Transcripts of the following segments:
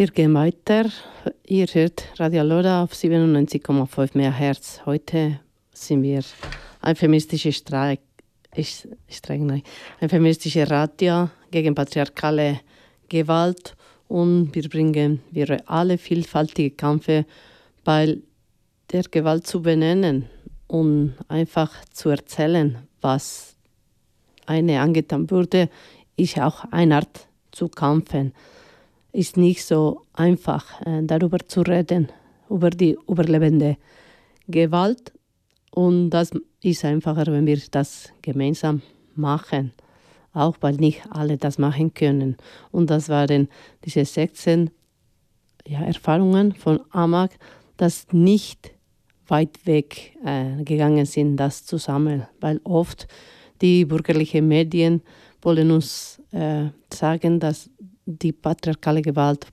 Wir gehen weiter. Ihr hört Radio Loda auf 97,5 MHz. Heute sind wir ein feministisches ein feministisches Radio gegen patriarchale Gewalt und wir bringen alle vielfältige Kämpfe bei der Gewalt zu benennen und einfach zu erzählen, was eine angetan wurde, ist auch eine Art zu kämpfen. Ist nicht so einfach, darüber zu reden, über die überlebende Gewalt. Und das ist einfacher, wenn wir das gemeinsam machen. Auch weil nicht alle das machen können. Und das waren diese 16 Erfahrungen von Amak, das nicht weit weg gegangen sind, das zu sammeln. Weil oft die bürgerlichen Medien wollen uns sagen, dass die patriarchale Gewalt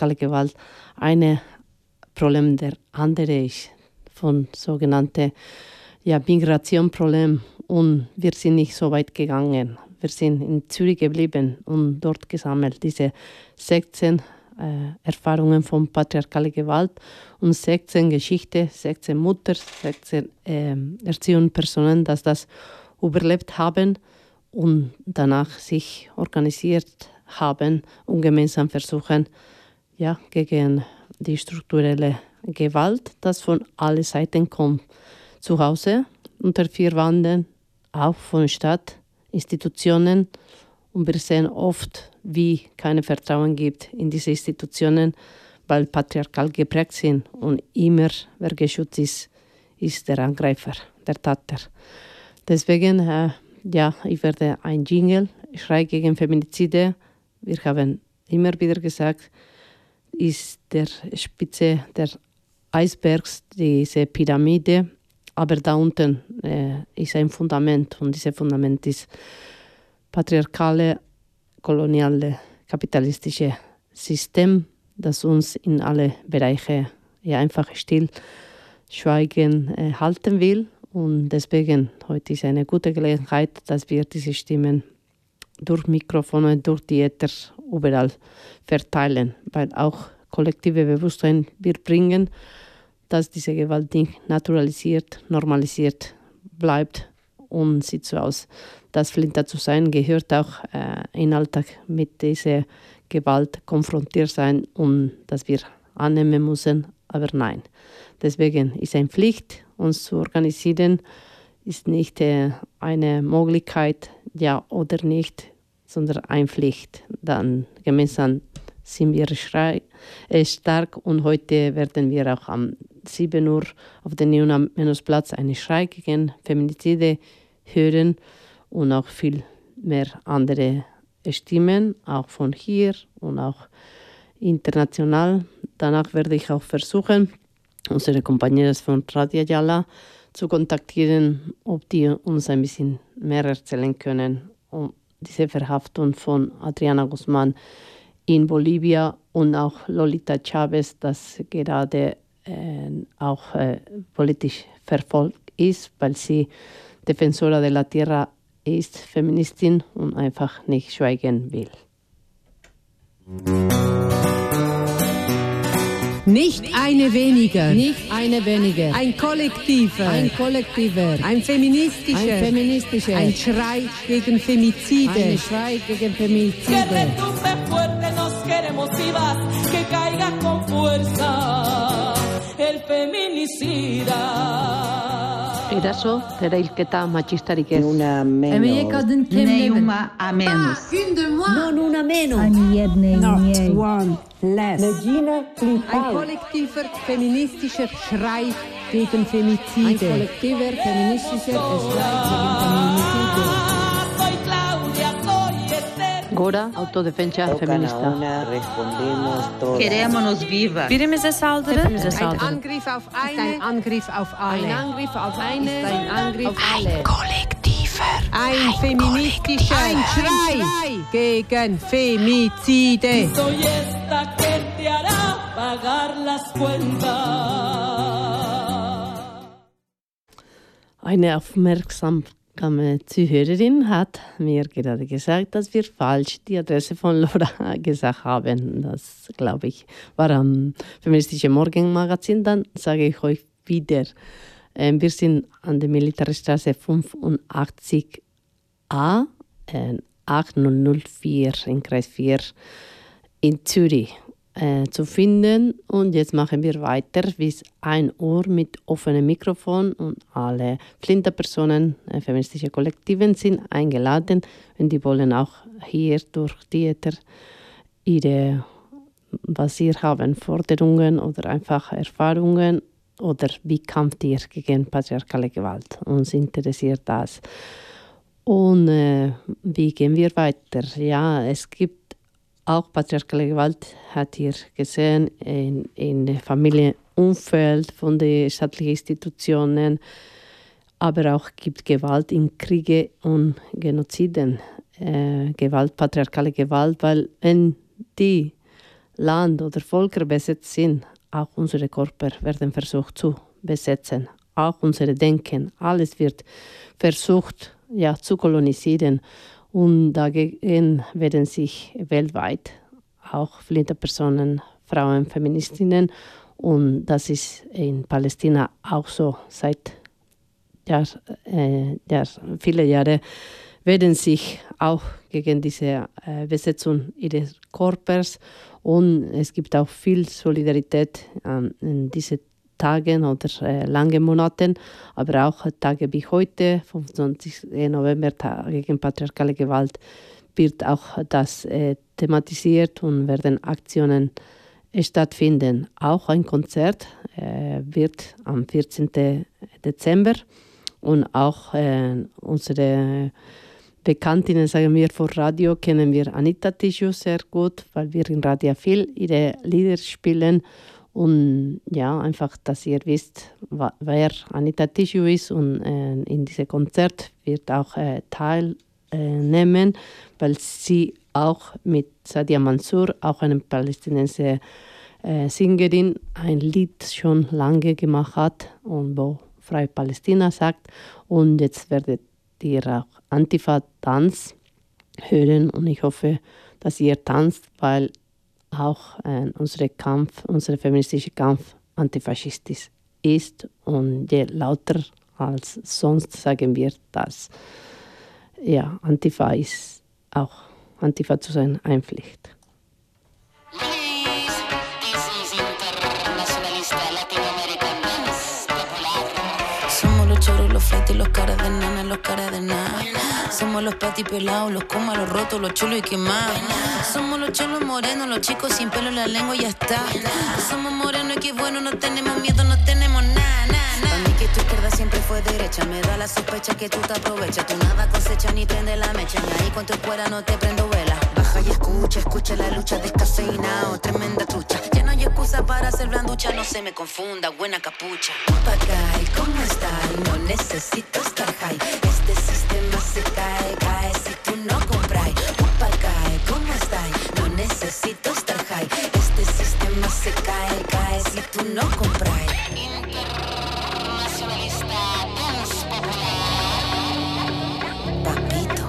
ein Problem der andere ist, von sogenannten Migrationsproblem. Und wir sind nicht so weit gegangen. Wir sind in Zürich geblieben und dort gesammelt diese 16 Erfahrungen von patriarchaler Gewalt und 16 Geschichten, 16 Mütter, 16 Erziehungspersonen, die das überlebt haben und danach sich organisiert haben und gemeinsam versuchen, gegen die strukturelle Gewalt, das von allen Seiten kommt, zu Hause, unter 4 Wänden, auch von Stadt, Institutionen. Und wir sehen oft, wie kein Vertrauen gibt in diese Institutionen, weil patriarchal geprägt sind und immer, wer geschützt ist der Angreifer, der Täter. Deswegen, ich werde ein Jingle, Schrei gegen Feminizide. Wir haben immer wieder gesagt, ist der Spitze des Eisbergs diese Pyramide, aber da unten ist ein Fundament und dieses Fundament ist patriarchale, koloniale, kapitalistische System, das uns in alle Bereiche einfach stillschweigen halten will. Und deswegen heute ist eine gute Gelegenheit, dass wir diese Stimmen durch Mikrofone, durch die Äther überall verteilen, weil auch kollektive Bewusstsein wir bringen, dass diese Gewalt nicht naturalisiert, normalisiert bleibt und sieht so aus. Das Flinter zu sein gehört auch im Alltag mit dieser Gewalt konfrontiert sein und dass wir annehmen müssen, aber nein. Deswegen ist eine Pflicht, uns zu organisieren, ist nicht eine Möglichkeit, ja oder nicht, sondern eine Pflicht. Dann gemeinsam sind wir stark und heute werden wir auch um 7 Uhr auf dem Neon-Platz einen Schrei gegen Feminizide hören und auch viel mehr andere Stimmen, auch von hier und auch international. Danach werde ich auch versuchen, unsere Compañeras von Radio Yala zu kontaktieren, ob die uns ein bisschen mehr erzählen können um diese Verhaftung von Adriana Guzmán in Bolivia und auch Lolita Chávez, das gerade auch politisch verfolgt ist, weil sie Defensora de la Tierra ist, Feministin und einfach nicht schweigen will. Nicht eine weniger. Nicht eine weniger. Ein kollektiver. Ein kollektiver. Ein feministischer. Ein feministischer. Ein Schrei gegen Femizide. Ein Schrei gegen Femizide. Que retumbe fuerte, nos queremos vivas, que caiga con fuerza el feminicida. Eraso, erailketa matxistarik ez. Una menos. Ne uma a menos. Non una menos. Ani jednej Not mniej. one less. Ein kollektiver feministischer Schrei gegen Ein Femizide. kollektiver feministischer Schrei gegen Feminicide. Soy Claudia, soy Esther. Gora, autodefensa Tocan a feminista. una, respondemos todas. Queremos vivas. Birimize saldırı. Ein Angriff auf eine. Ein Angriff auf alle. Ein Angriff auf eine ist ein Angriff auf alle. Ein feministischer Schrei gegen Femizide. Soy esta que te hará pagar las cuentas. Eine aufmerksame Zuhörerin hat mir gerade gesagt, dass wir falsch die Adresse von Laura gesagt haben. Das, glaube ich, war am Feministischen Morgenmagazin. Dann sage ich euch wieder. Wir sind an der Militärstraße 85a, 8004 in Kreis 4 in Zürich zu finden. Und jetzt machen wir weiter bis 1 Uhr mit offenem Mikrofon und alle Flinterpersonen, feministische Kollektiven sind eingeladen und die wollen auch hier durch Theater was sie haben, Forderungen oder einfach Erfahrungen oder wie kämpft ihr gegen patriarchale Gewalt. Uns interessiert das. Und wie gehen wir weiter? Ja, es gibt auch patriarchale Gewalt, hat ihr gesehen, in dem Familienumfeld von den staatlichen Institutionen, aber auch gibt Gewalt in Kriege und Genoziden. Patriarchale Gewalt, weil wenn die Land oder Völker besetzt sind, auch unsere Körper werden versucht zu besetzen, auch unser Denken, alles wird versucht zu kolonisieren. Und dagegen werden sich weltweit auch Flinterpersonen, Frauen, Feministinnen, und das ist in Palästina auch so. Seit viele Jahre werden sich auch gegen diese Besetzung ihres Körpers, und es gibt auch viel Solidarität in diesen Tagen oder langen Monaten, aber auch Tage wie heute, 25. November, Tag gegen patriarchale Gewalt, wird auch das thematisiert und werden Aktionen stattfinden. Auch ein Konzert wird am 14. Dezember und auch unsere Bekanntinnen, sagen wir, vor Radio kennen wir Anita Tischu sehr gut, weil wir in Radio viel ihre Lieder spielen. Und ja, einfach, dass ihr wisst, wer Anita Tischu ist, und in diesem Konzert wird auch teilnehmen, weil sie auch mit Sadia Mansour, auch eine palästinensische Sängerin, ein Lied schon lange gemacht hat, und wo Freie Palästina sagt. Und jetzt werdet ihr auch Antifa-Tanz hören, und ich hoffe, dass ihr tanzt, weil auch unser feministischer Kampf antifaschistisch ist, und je lauter als sonst sagen wir das. Ja, Antifa zu sein, eine Pflicht. Somos los choros, los flights, los caras de nana, los caras de nada. Somos los patipelados, los comas, los rotos, los chulos y quemados. Somos los cholos morenos, los chicos sin pelo en la lengua y ya está. Somos morenos y qué bueno, no tenemos miedo, no tenemos nada, nada. Para mí que tu izquierda siempre fue derecha, me da la sospecha que tú te aprovechas. Tú nada cosecha ni prende la mecha, ni ahí con tu escuela no te prendo vela. Baja y escucha la lucha descafeinado, tremenda trucha. Ya no hay excusa para ser blanducha, no se me confunda, buena capucha. Papagay, ¿cómo estás? No necesito estar high. Este sistema se cae si tú no compras. Papagay, ¿cómo estás? No necesito estar high. Este sistema se cae si tú no compras. Internacionalista, dance popular. Papito.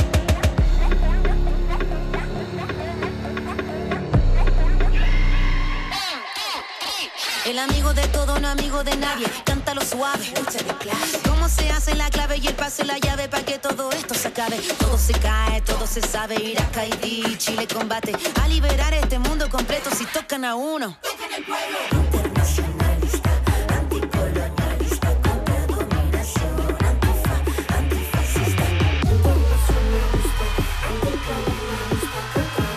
El amigo de todo, no amigo de nadie. Cántalo suave, lucha de clase. ¿Cómo se hace la clave y el pase la llave para que todo esto se acabe? Todo se cae, todo se sabe. Irak, Haití, Chile combate a liberar este mundo completo si tocan a uno. Tocan el pueblo. Internacionalista, anticolonialista, contra dominación, antifascista. Internacionalista, anticolonialista, contra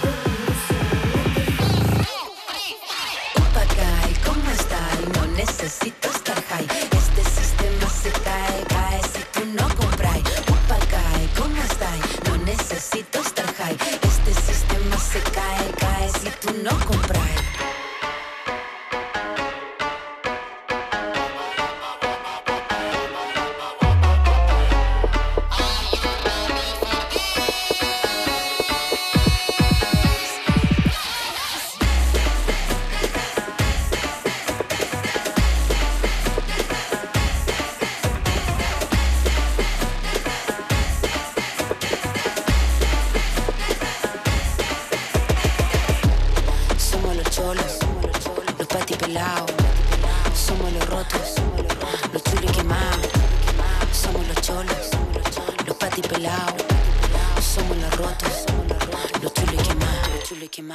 dominación. Papagay, ¿cómo estás? No necesito estar high. Este sistema se cae si tú no compras. Papagay, ¿cómo estás? No necesito estar high. Este sistema se cae si tú no compras.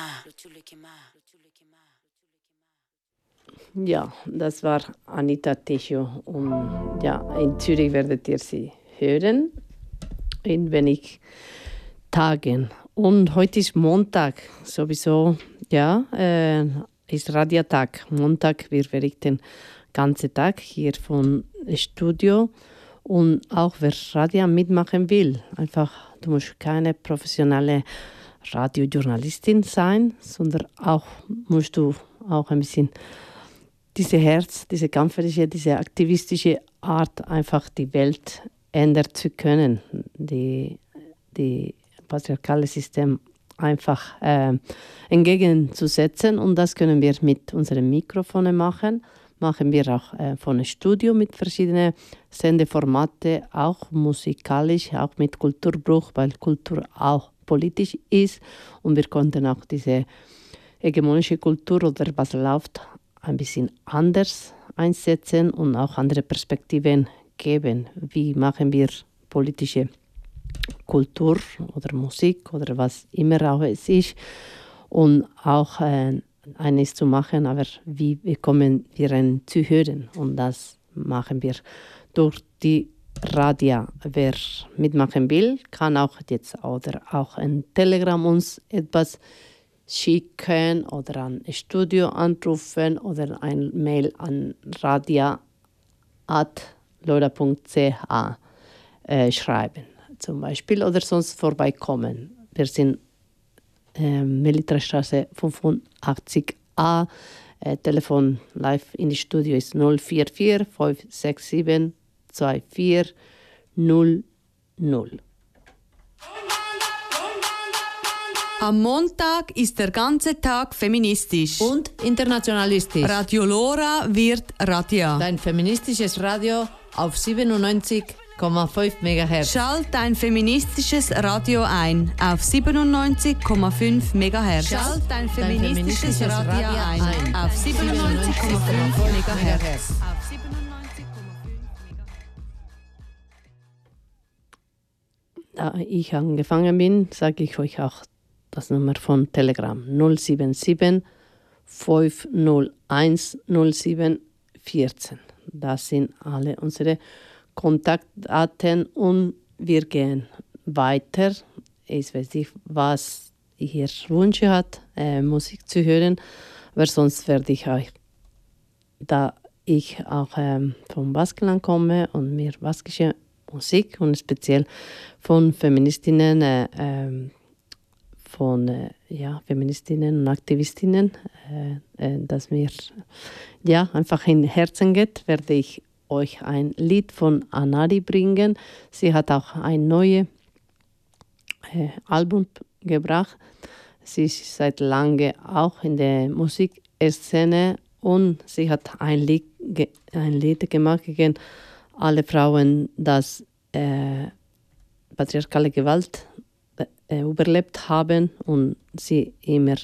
Ja, das war Anita Techo und ja, in Zürich werdet ihr sie hören in wenig Tagen. Und heute ist Montag, sowieso, ja, ist Radiotag. Montag, wir berichten den ganzen Tag hier vom Studio. Und auch wer Radio mitmachen will, einfach, du musst keine professionelle Radiojournalistin sein, sondern auch musst du auch ein bisschen diese Herz, diese kämpferische, diese aktivistische Art, einfach die Welt ändern zu können, die patriarchale System einfach entgegenzusetzen. Und das können wir mit unseren Mikrofonen machen. Machen wir auch von einem Studio mit verschiedenen Sendeformaten, auch musikalisch, auch mit Kulturbruch, weil Kultur auch politisch ist. Und wir konnten auch diese hegemonische Kultur oder was läuft, ein bisschen anders einsetzen und auch andere Perspektiven geben. Wie machen wir politische Kultur oder Musik oder was immer auch es ist und auch eines zu machen, aber wie bekommen wir ein zu hören, und das machen wir durch die Radio. Wer mitmachen will, kann auch jetzt oder auch ein Telegram uns etwas schicken oder an Studio anrufen oder ein Mail an radio@lora.ch schreiben zum Beispiel oder sonst vorbeikommen. Wir sind Melitra-Straße 85a. Telefon live in die Studio ist 044 567 2400. Am Montag ist der ganze Tag feministisch. Und internationalistisch. Radio Lora wird Radia. Dein feministisches Radio auf 97,5 MHz. Schalt dein feministisches Radio ein auf 97,5 MHz. Schalt dein feministisches Radio ein auf 97,5 MHz. Da ich angefangen bin, sage ich euch auch das Nummer von Telegram 077 501 0714. Das sind alle unsere Kontaktdaten und wir gehen weiter. Ich weiß nicht, was ihr Wünsche hat, Musik zu hören, aber sonst werde ich euch, da ich auch vom Baskenland komme und mir baskische Musik und speziell von Feministinnen Feministinnen und Aktivistinnen, das mir einfach in Herzen geht, werde ich euch ein Lied von Anari bringen. Sie hat auch ein neues Album gebracht. Sie ist seit langem auch in der Musikszene und sie hat ein Lied gemacht gegen alle Frauen, die patriarchale Gewalt überlebt haben und sie immer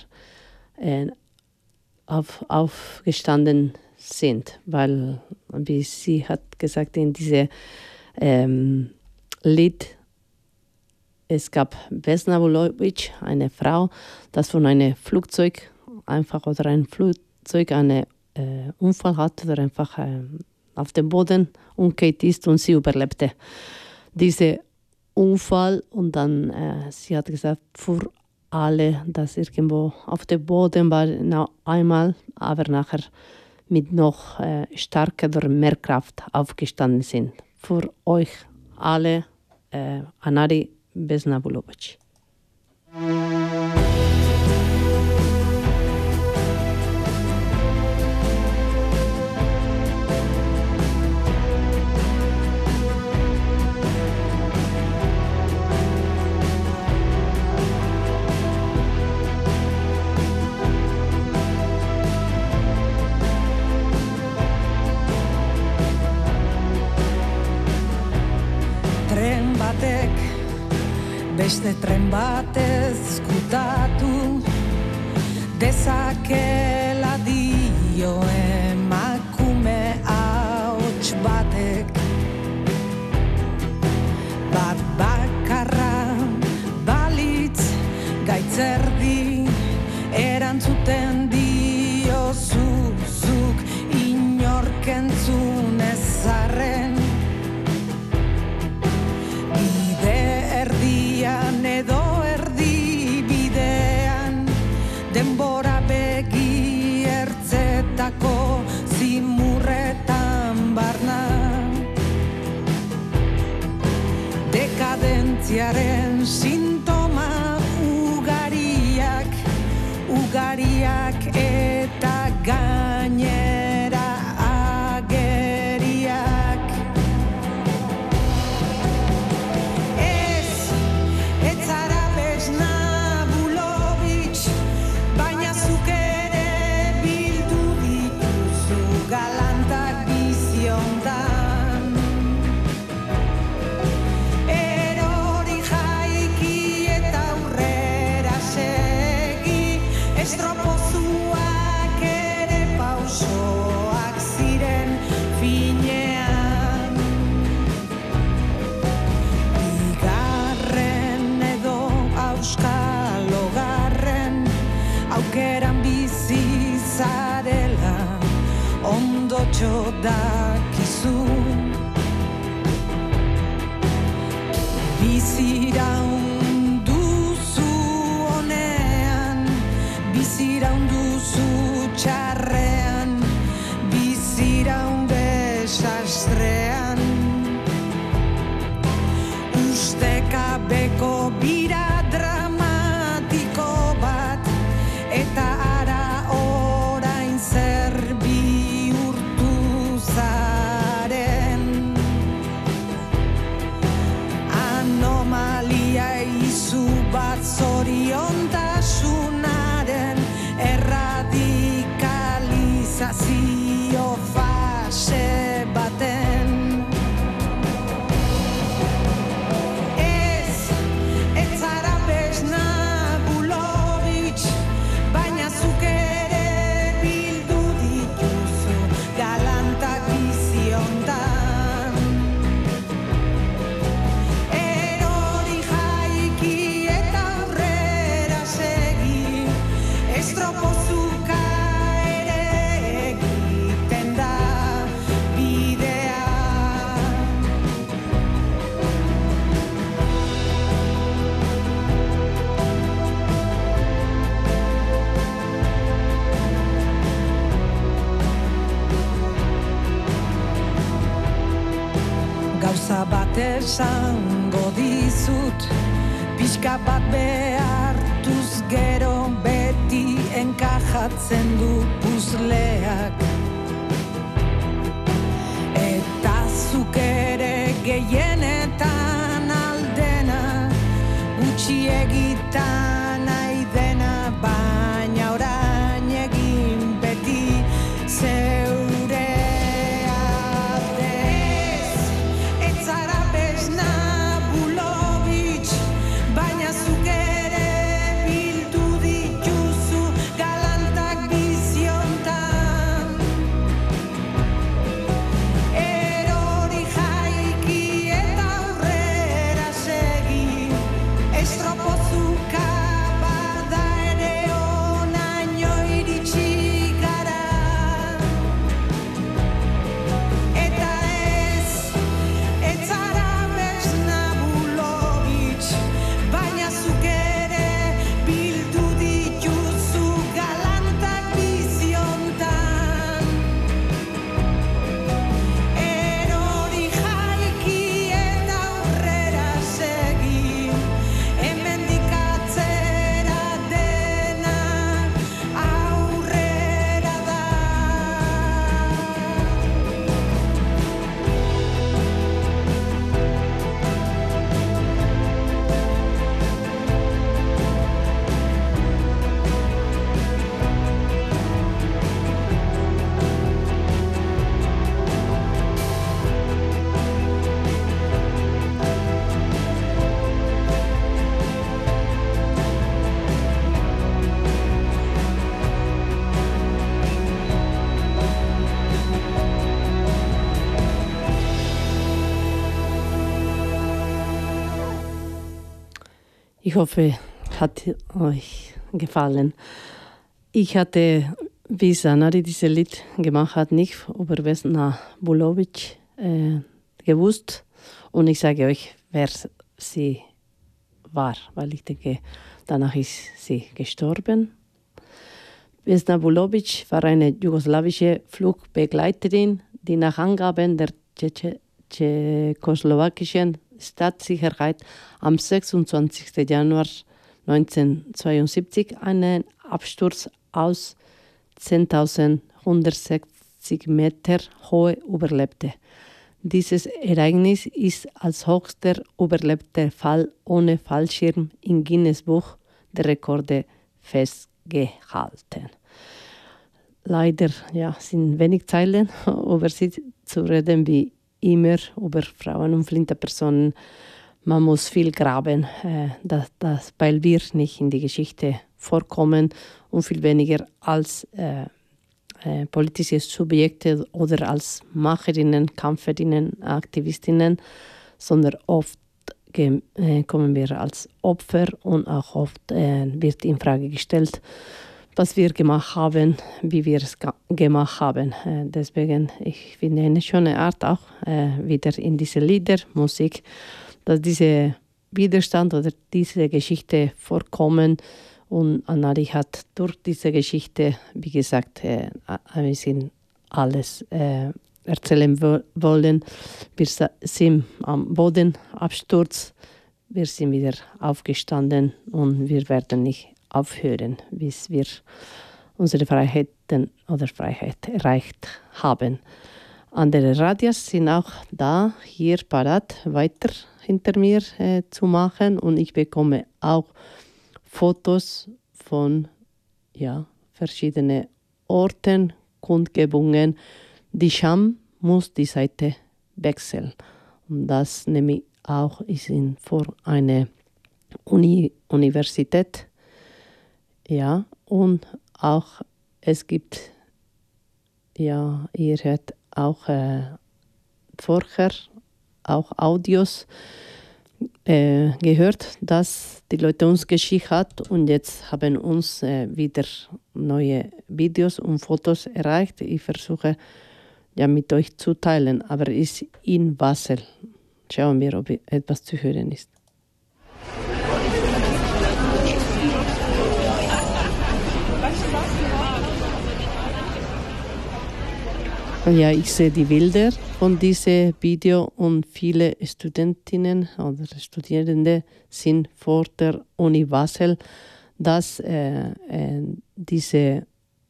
aufgestanden sind, weil, wie sie hat gesagt in diesem Lied, es gab Vesna Vulovic, eine Frau, das von einem Flugzeug einen Unfall hat oder einfach auf dem Boden umgekehrt ist und sie überlebte diesen Unfall. Und dann, sie hat gesagt, für alle, dass irgendwo auf dem Boden war, noch einmal, aber nachher mit noch stärker oder mehr Kraft aufgestanden sind. Für euch alle, Anari Vesna Vulovic. Beste tren batez kutatu dezakela dio emakume ahots batek, bat bakarra balitz gaitzerdi krisiaren sintoma ugariak eta gainera ageriak. Ez zara besna Bulovitx, baina zuk ere bildu dituzu galantak biziontan. Erori jaiki eta aurrera segi, estropozuak ere pausoak ziren finean. Bigarren edo auskalogarren aukeran bizi zarela ondotxo dakizu. Biziraun duzu honean, biziraun duzu txarrean, biziraun desastrean. Ustekabeko bira dramatiko bat, eta ara orain zer bihurtu zaren. Anomalia izu bat zoriontasunaren erradikalizazio fase baten. Ez zara besna Bulovitx, baina zuk ere bildu dituzu galantak biziontan. Erori jaiki eta aurrera segi, estropozuka ere egiten da bidea. Gauza bat esango dizut, pixka bat behartuz gero beti enkajatzen du puzleak. Eta zuk ere gehienetan aldena, gutxiegitan nahi dena, baina orain egin beti zeurea dez. Ez zara besna Bulovitx, baina zuk ere bildu dituzu galantak biziontan. Erori jaiki eta aurrera segi, estropozuka bada ere onaino iritsi gara. Eta ez zara besna Bulovitx, baina zuk ere bildu dituzu galantak biziontan. Erori jaiki eta aurrera segi, hemendik atzera dena aurrera da. Ich hoffe, hat euch gefallen. Ich hatte, wie Sanari dieses Lied gemacht hat, nicht über Vesna Bulovitx gewusst. Und ich sage euch, wer sie war, weil ich denke, danach ist sie gestorben. Vesna Bulovitx war eine jugoslawische Flugbegleiterin, die nach Angaben der tschechoslowakischen Staatssicherheit am 26. Januar 1972 einen Absturz aus 10.160 Meter Höhe überlebte. Dieses Ereignis ist als höchster überlebter Fall ohne Fallschirm im Guinness-Buch der Rekorde festgehalten. Leider sind wenig Zeilen über sie zu reden, wie immer über Frauen und flinte Personen. Man muss viel graben, weil wir nicht in die Geschichte vorkommen und viel weniger als politische Subjekte oder als Macherinnen, Kämpferinnen, Aktivistinnen, sondern oft kommen wir als Opfer und auch oft wird in Frage gestellt, was wir gemacht haben, wie wir es gemacht haben. Deswegen, ich finde eine schöne Art auch wieder in diese Liedermusik, dass dieser Widerstand oder diese Geschichte vorkommen. Und Anari hat durch diese Geschichte, wie gesagt, ein bisschen alles erzählen wollen. Wir sind am Bodenabsturz, wir sind wieder aufgestanden und wir werden nicht aufhören, bis wir unsere Freiheiten oder Freiheit erreicht haben. Andere Radios sind auch da, hier parat, weiter hinter mir zu machen und ich bekomme auch Fotos von verschiedenen Orten, Kundgebungen. Die Scham muss die Seite wechseln. Und das nehme ich auch vor einer Universität. Ja, und auch es gibt, ihr hört auch vorher auch Audios gehört, dass die Leute uns geschickt hat und jetzt haben uns wieder neue Videos und Fotos erreicht. Ich versuche mit euch zu teilen, aber es ist in Basel. Schauen wir, ob etwas zu hören ist. Ja, ich sehe die Bilder von diesem Video und viele Studentinnen oder Studierende sind vor der Uni Basel, dass diese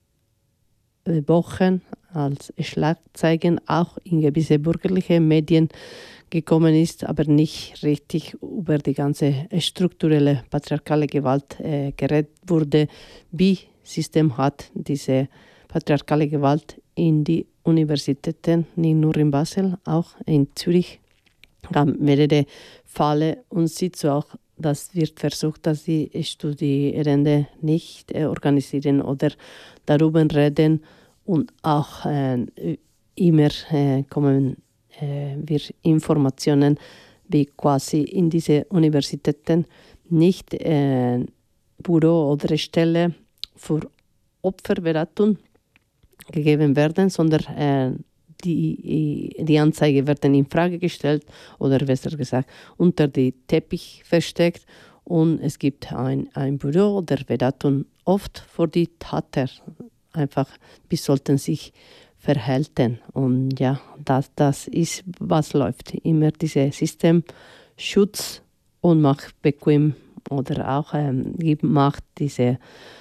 Wochen als Schlagzeilen auch in gewisse bürgerliche Medien gekommen ist, aber nicht richtig über die ganze strukturelle patriarchale Gewalt geredet wurde. Wie System hat diese patriarchale Gewalt in die Universitäten, nicht nur in Basel, auch in Zürich, gab mehrere Fälle und sieht so auch, das wird versucht, dass die Studierenden nicht organisieren oder darüber reden und auch immer kommen wir Informationen, wie quasi in diese Universitäten nicht Büro oder Stelle für Opferberatung gegeben werden, sondern die Anzeige werden in Frage gestellt oder besser gesagt unter den Teppich versteckt und es gibt ein Büro oder Beratung oft für die Täter. Einfach, wie sollten sich verhalten und das ist, was läuft. Immer dieses System Schutz und macht bequem oder auch macht diese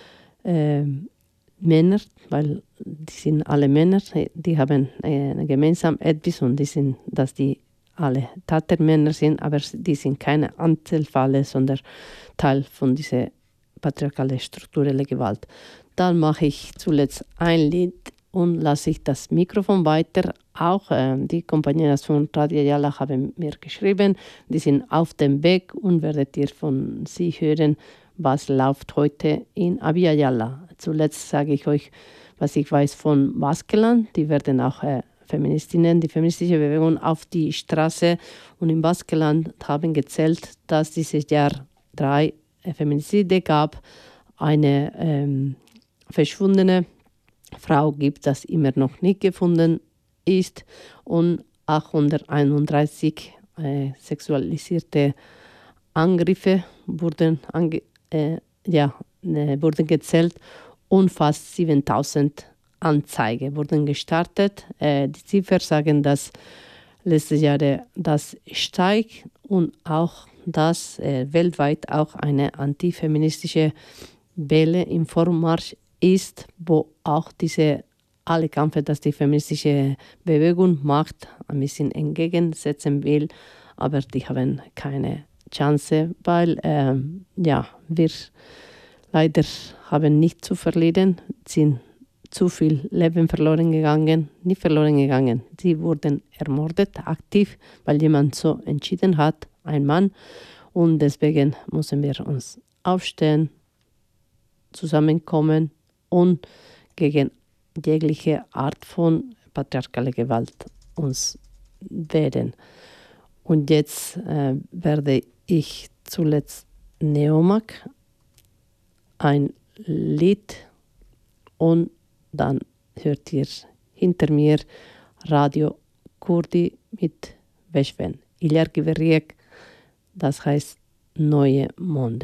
Männer, weil die sind alle Männer, die haben gemeinsam etwas und dass die alle Tätermänner sind, aber die sind keine Einzelfälle, sondern Teil von dieser patriarchalen strukturellen Gewalt. Dann mache ich zuletzt ein Lied und lasse ich das Mikrofon weiter. Auch die Compañeras von Radio Ayala haben mir geschrieben, die sind auf dem Weg und werdet ihr von sie hören, was läuft heute in Abya Yala. Zuletzt sage ich euch, was ich weiß von Baskenland. Die werden auch Feministinnen, die feministische Bewegung auf die Straße. Und im Baskenland haben gezählt, dass dieses Jahr 3 Feminizide gab. Eine verschwundene Frau gibt, das immer noch nicht gefunden ist. Und 831 sexualisierte Angriffe wurden gezählt und fast 7000 Anzeigen wurden gestartet. Die Ziffern sagen, dass letztes Jahr das steigt und auch, dass weltweit auch eine antifeministische Welle im Vormarsch ist, wo auch diese alle Kämpfe, dass die feministische Bewegung macht, ein bisschen entgegensetzen will, aber die haben keine Chance, weil wir leider haben nicht zu verlieren, sind zu viel Leben verloren gegangen, nicht verloren gegangen, sie wurden ermordet, aktiv, weil jemand so entschieden hat, ein Mann, und deswegen müssen wir uns aufstehen, zusammenkommen und gegen jegliche Art von patriarchaler Gewalt uns wehren. Und jetzt werde ich zuletzt Neomag, ein Lied, und dann hört ihr hinter mir Radio Kurdi mit Veşven. İleriki Verriek, das heißt Neue Monde.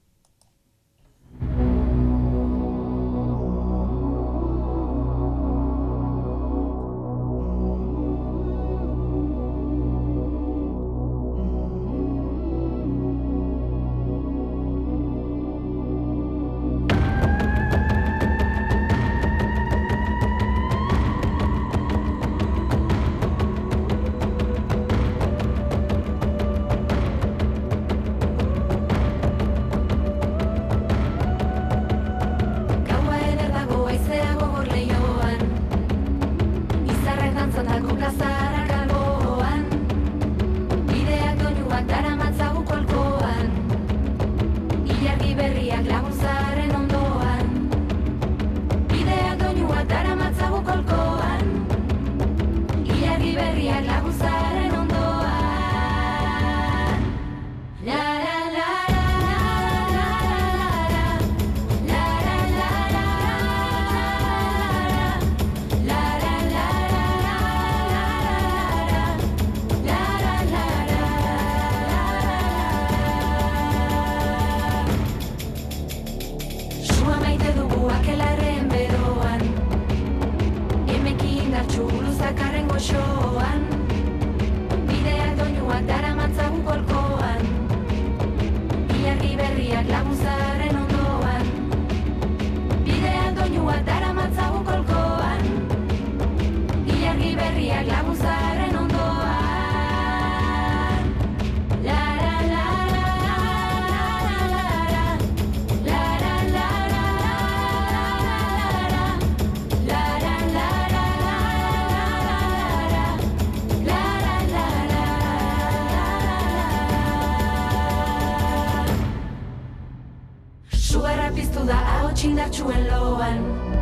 Txindartxuen loan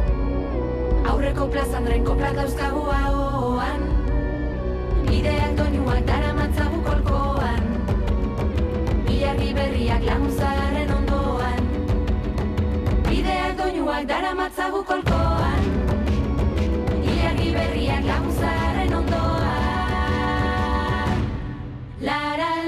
aurreko plazan renkoplak dauzkagu ahoan bideak doinuak daramatzagu kolkoan ilargi berriak laguntzaren ondoan bideak doinuak daramatzagu kolkoan ilargi berriak laguntzaren ondoan lara